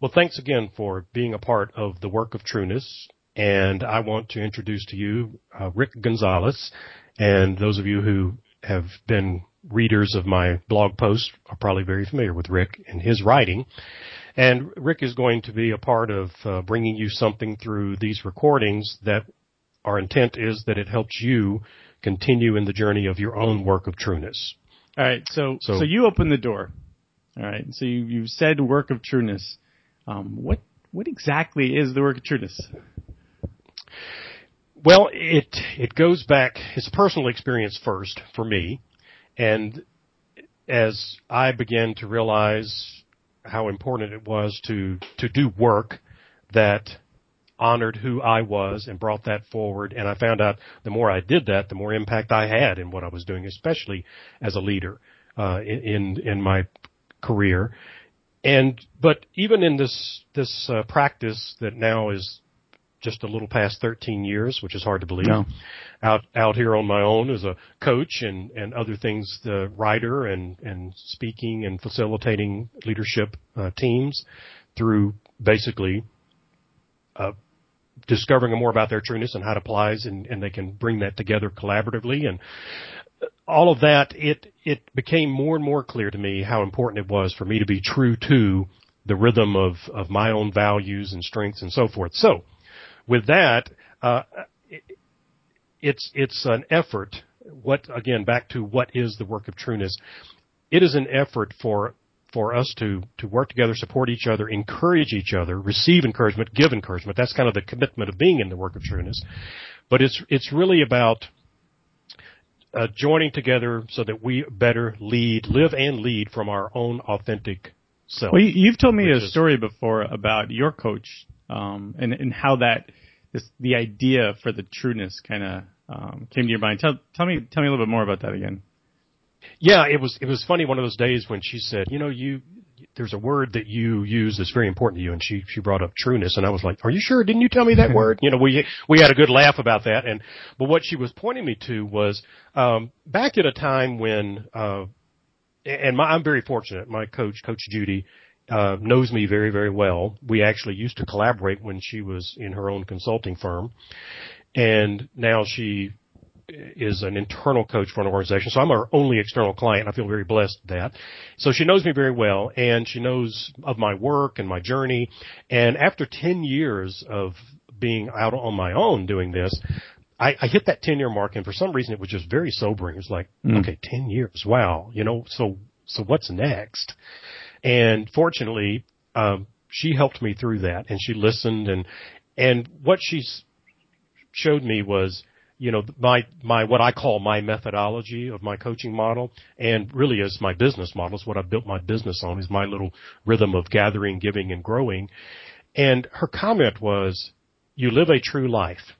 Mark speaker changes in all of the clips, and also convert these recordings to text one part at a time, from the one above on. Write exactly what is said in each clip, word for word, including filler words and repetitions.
Speaker 1: Well, thanks again for being a part of the Work of Trueness. And I want to introduce to you uh, Rick Gonzalez. And those of you who have been readers of my blog posts are probably very familiar with Rick and his writing. And Rick is going to be a part of uh, bringing you something through these recordings that our intent is that it helps you continue in the journey of your own work of trueness.
Speaker 2: All right, so so,
Speaker 1: So-
Speaker 2: you open the door. All right, so you you said work of trueness. Um, what what exactly is the work of trueness?
Speaker 1: Well, it it goes back. It's a personal experience first for me, and as I began to realize how important it was to to do work that honored who I was and brought that forward, and I found out the more I did that, the more impact I had in what I was doing, especially as a leader uh, in in my career. And but even in this this uh, practice that now is just a little past thirteen years, which is hard to believe,
Speaker 2: No.
Speaker 1: out out here on my own as a coach and and other things, the writer and and speaking and facilitating leadership uh, teams through basically uh, discovering more about their trueness and how it applies, and, and they can bring that together collaboratively. And all of that, it it became more and more clear to me how important it was for me to be true to the rhythm of, of my own values and strengths and so forth. So with that, uh, it, it's it's an effort. What again, back to what is the work of trueness? It is an effort for for us to, to work together, support each other, encourage each other, receive encouragement, give encouragement. That's kind of the commitment of being in the work of trueness. But it's it's really about uh, joining together so that we better lead, live and lead from our own authentic self.
Speaker 2: Well, you, you've told me a
Speaker 1: Which is-
Speaker 2: story before about your coach um, and and how that this the idea for the trueness kind of um, came to your mind. Tell tell me tell me a little bit more about that again.
Speaker 1: Yeah, it was it was funny one of those days when she said, you know, you there's a word that you use that's very important to you, and she she brought up trueness, and I was like, are you sure? Didn't you tell me that word? You know, we we had a good laugh about that, and but what she was pointing me to was um, back at a time when, uh, and my, I'm very fortunate. My coach, Coach Judy, uh, knows me very very well. We actually used to collaborate when she was in her own consulting firm, and now she is an internal coach for an organization. So I'm our only external client. I feel very blessed with that. So she knows me very well, and she knows of my work and my journey. And after ten years of being out on my own doing this, I, I hit that ten-year mark, and for some reason it was just very sobering. It was like,
Speaker 2: Mm.
Speaker 1: okay, ten years. Wow. You know, so so what's next? And fortunately, um, she helped me through that, and she listened. And and what she showed me was, you know, my, my, what I call my methodology of my coaching model, and really is my business model. It's what I built my business on, is my little rhythm of gathering, giving, and growing. And her comment was, you live a true life.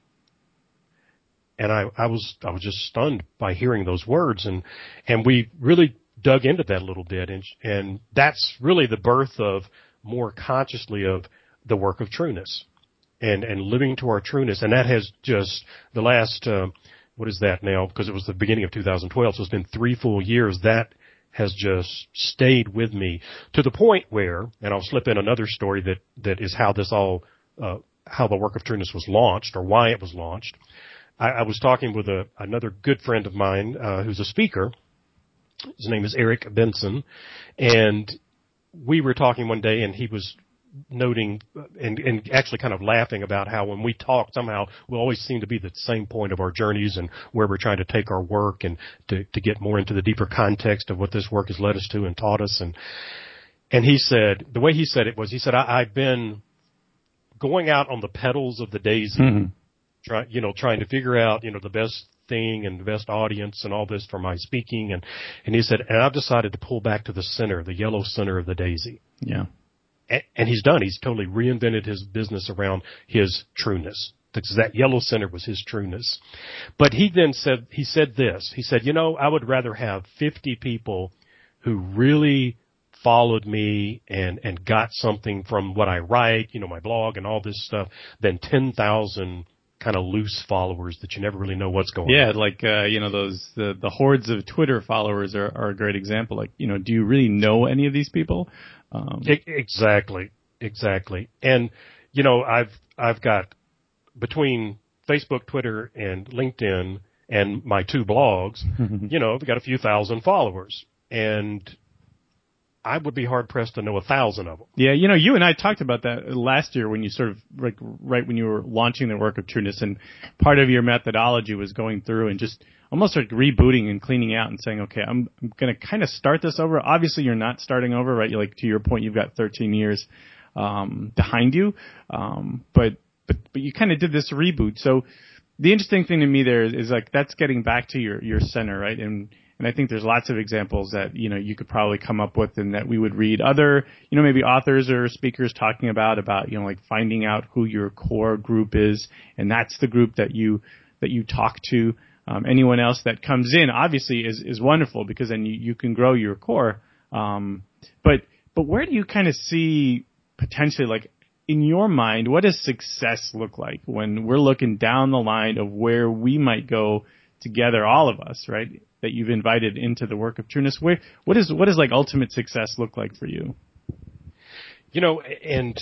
Speaker 1: And I, I was, I was just stunned by hearing those words. And, and we really dug into that a little bit. And, and that's really the birth of more consciously of the work of trueness. And, and living to our trueness. And that has just the last, uh, what is that now? Because it was the beginning of two thousand twelve, so it's been three full years. That has just stayed with me to the point where, and I'll slip in another story that, that is how this all, uh, how the work of trueness was launched or why it was launched. I, I was talking with a, another good friend of mine, uh, who's a speaker. His name is Eric Benson. And we were talking one day, and he was noting and, and actually kind of laughing about how when we talk, somehow we always seem to be the same point of our journeys and where we're trying to take our work, and to, to get more into the deeper context of what this work has led us to and taught us. And and he said, the way he said it was, he said, I, I've been going out on the petals of the daisy,
Speaker 2: Mm-hmm.
Speaker 1: try, you know, trying to figure out, you know, the best thing and the best audience and all this for my speaking. And, and he said, and I've decided to pull back to the center, the yellow center of the daisy.
Speaker 2: Yeah.
Speaker 1: And he's done. He's totally reinvented his business around his trueness. Because that yellow center was his trueness. But he then said, he said this. He said, you know, I would rather have fifty people who really followed me and, and got something from what I write, you know, my blog and all this stuff, than ten thousand kind of loose followers that you never really know what's going
Speaker 2: Yeah,
Speaker 1: on.
Speaker 2: like, uh, you know, those, the, the hordes of Twitter followers are, are a great example. Like, you know, do you really know any of these people? Um,
Speaker 1: E- Exactly. Exactly. And, you know, I've, I've got between Facebook, Twitter, and LinkedIn and my two blogs, you know, I've got a few thousand followers, and I would be hard pressed to know a thousand of them.
Speaker 2: Yeah, you know, you and I talked about that last year when you sort of, like, right when you were launching the Work of Trueness, and part of your methodology was going through and just almost like rebooting and cleaning out and saying, okay, I'm, I'm going to kind of start this over. Obviously, you're not starting over, right? You're like, to your point, you've got thirteen years um, behind you, um, but but but you kind of did this reboot. So the interesting thing to me there is, is like that's getting back to your your center, right? And And I think there's lots of examples that, you know, you could probably come up with and that we would read other, you know, maybe authors or speakers talking about, about, you know, like finding out who your core group is. And that's the group that you, that you talk to. Um, anyone else that comes in obviously is, is wonderful because then you, you can grow your core. Um, but, but where do you kind of see potentially, like, in your mind, what does success look like when we're looking down the line of where we might go together, all of us, right? That you've invited into the Work of Trueness. Where, what is, what does like ultimate success look like for you?
Speaker 1: You know, and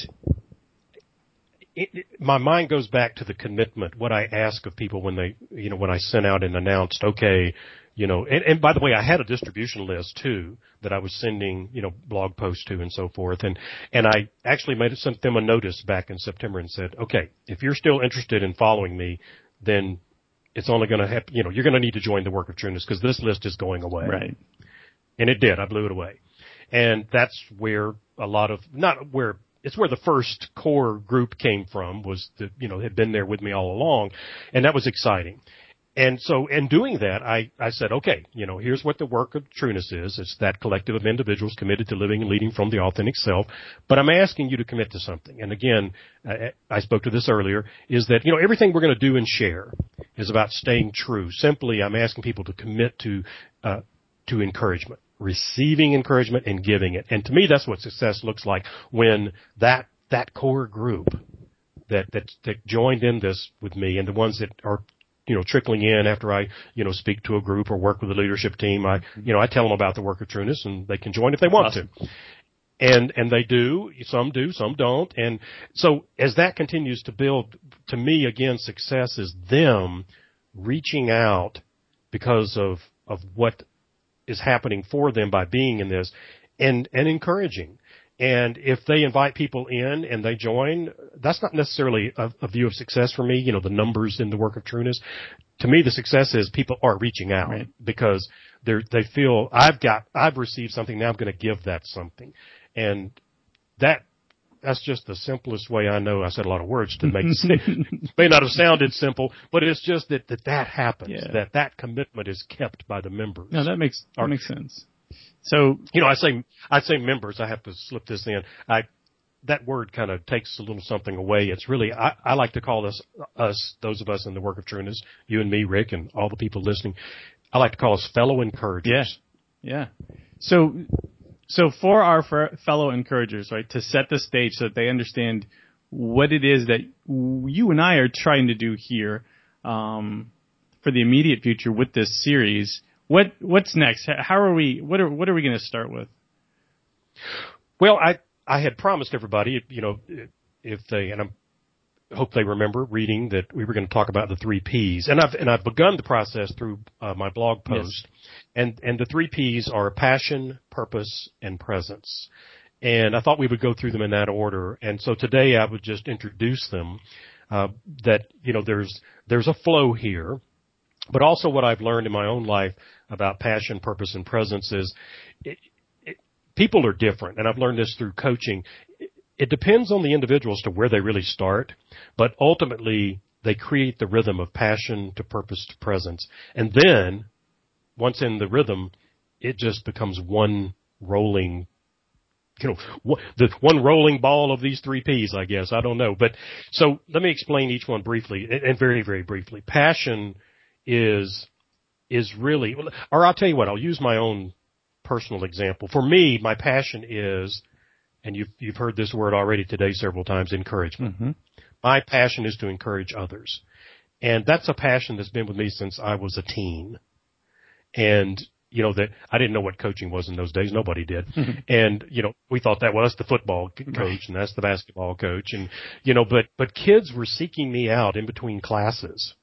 Speaker 1: it, it, my mind goes back to the commitment, what I ask of people when they, you know, when I sent out and announced, okay, you know, and, and by the way, I had a distribution list too that I was sending, you know, blog posts to and so forth. And, and I actually made it, sent them a notice back in September and said, okay, if you're still interested in following me, then it's only going to happen, you know, you're going to need to join the Work of Trueness because this list is going away.
Speaker 2: Right.
Speaker 1: And it did. I blew it away. And that's where a lot of, not where, it's where the first core group came from was that, you know, had been there with me all along. And that was exciting. And so in doing that, I, I said, okay, you know, here's what the Work of Trueness is. It's that collective of individuals committed to living and leading from the authentic self. But I'm asking you to commit to something. And again, I, I spoke to this earlier, is that, you know, everything we're going to do and share is about staying true. Simply, I'm asking people to commit to, uh, to encouragement, receiving encouragement and giving it. And to me, that's what success looks like when that, that core group that, that, that joined in this with me and the ones that are, you know, trickling in after I, you know, speak to a group or work with a leadership team. I, you know, I tell them about the Work of Trueness and they can join if they want awesome. to. And, and they do, some do, some don't. And so as that continues to build, to me, again, success is them reaching out because of, of what is happening for them by being in this and, and encouraging. And if they invite people in and they join, that's not necessarily a, a view of success for me, you know, the numbers in the Work of Trueness. To me, the success is people are reaching out right. because they're, they feel I've got, I've received something, now I'm going to give that something. And that, that's just the simplest way I know. I said a lot of words to make it may not have sounded simple, but it's just that that, that happens, yeah. that that commitment is kept by the members.
Speaker 2: No, that makes, that makes sense. So,
Speaker 1: you know, I say, I say members, I have to slip this in. I, that word kind of takes a little something away. It's really, I, I like to call us, us, those of us in the Work of Trueness, you and me, Rick, and all the people listening, I like to call us fellow encouragers.
Speaker 2: Yeah. Yeah. So, so for our for fellow encouragers, right, to set the stage so that they understand what it is that you and I are trying to do here, um, for the immediate future with this series, What what's next? How are we? What are what are we going to start with?
Speaker 1: Well, I I had promised everybody, you know, if they and I hope they remember reading that we were going to talk about the three P's, and I've and I've begun the process through uh, my blog post, yes. and and the three P's are passion, purpose, and presence. And I thought we would go through them in that order. And so today I would just introduce them. Uh, that you know, there's there's a flow here. But also what I've learned in my own life about passion, purpose, and presence is it, it, people are different. And I've learned this through coaching. It, it depends on the individual as to where they really start. But ultimately, they create the rhythm of passion to purpose to presence. And then, once in the rhythm, it just becomes one rolling, you know, the one rolling ball of these three P's, I guess. I don't know. But so let me explain each one briefly, and very, very briefly. Passion is, is really, or I'll tell you what, I'll use my own personal example. For me, my passion is, and you've, you've heard this word already today several times, encouragement. Mm-hmm. My passion is to encourage others. And that's a passion that's been with me since I was a teen. And you know, that I didn't know what coaching was in those days. Nobody did. And, you know, we thought that, well, that's the football coach
Speaker 2: Right.
Speaker 1: and that's the basketball coach. And, you know, but, but kids were seeking me out in between classes.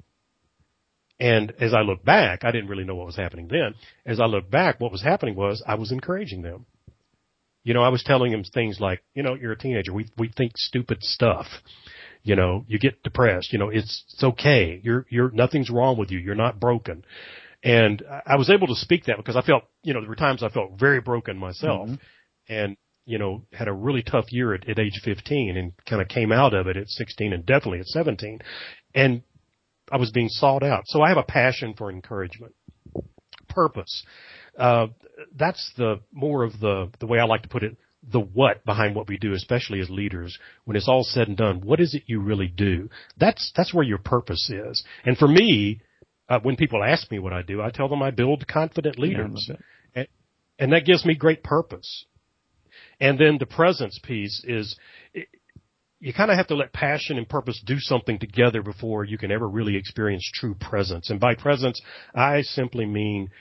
Speaker 1: And as I look back, I didn't really know what was happening then. As I look back, what was happening was I was encouraging them. You know, I was telling them things like, you know, you're a teenager. We, we think stupid stuff. You know, you get depressed. You know, it's, it's okay. You're, you're, nothing's wrong with you. You're not broken. And I was able to speak that because I felt, you know, there were times I felt very broken myself, mm-hmm. and, you know, had a really tough year at, at age fifteen and kind of came out of it at sixteen and definitely at seventeen. And I was being sought out. So I have a passion for encouragement, purpose. Uh, that's the more of the, the way I like to put it, the what behind what we do, especially as leaders. When it's all said and done, what is it you really do? That's, that's where your purpose is. And for me, uh, when people ask me what I do, I tell them I build confident leaders. Yeah, and, and that gives me great purpose. And then the presence piece is, it, you kind of have to let passion and purpose do something together before you can ever really experience true presence. And by presence, I simply mean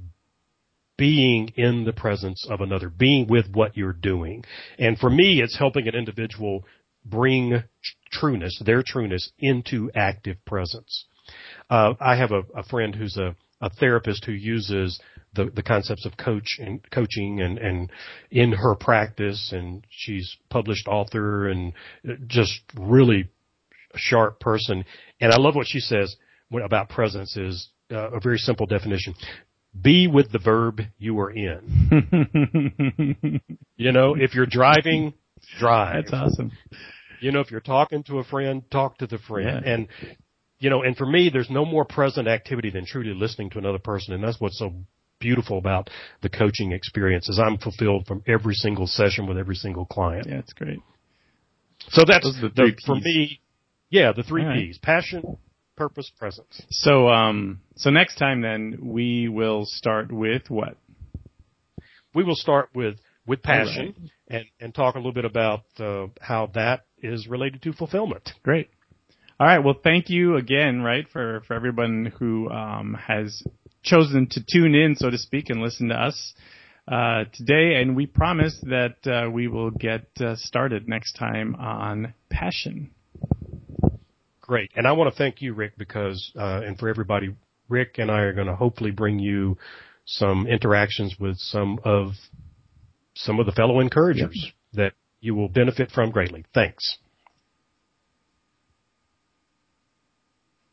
Speaker 1: being in the presence of another, being with what you're doing. And for me, it's helping an individual bring trueness, their trueness, into active presence. Uh, I have a, a friend who's a, a therapist who uses the, the concepts of coach and coaching and, and in her practice, and she's published author and just really a sharp person. And I love what she says about presence is uh, a very simple definition. Be with the verb you are in. You know, if you're driving, drive.
Speaker 2: That's awesome.
Speaker 1: You know, if you're talking to a friend, talk to the friend.
Speaker 2: Yeah.
Speaker 1: And, you know, and for me, there's no more present activity than truly listening to another person. And that's what's so beautiful about the coaching experience is I'm fulfilled from every single session with every single client.
Speaker 2: Yeah, it's great.
Speaker 1: So that's
Speaker 2: Those are the
Speaker 1: the,
Speaker 2: three
Speaker 1: for
Speaker 2: Ps.
Speaker 1: me, yeah, the three
Speaker 2: All right.
Speaker 1: P's, passion, purpose, presence.
Speaker 2: So, um, so next time then we will start with what?
Speaker 1: We will start with, with passion
Speaker 2: right.
Speaker 1: and, and talk a little bit about uh, how that is related to fulfillment.
Speaker 2: Great. All right. Well, thank you again, right, for, for everyone who um, has chosen to tune in, so to speak, and listen to us uh, today. And we promise that uh, we will get uh, started next time on passion.
Speaker 1: Great. And I want to thank you, Rick, because, uh, and for everybody, Rick and I are going to hopefully bring you some interactions with some of, some of the fellow encouragers yep. that you will benefit from greatly. Thanks.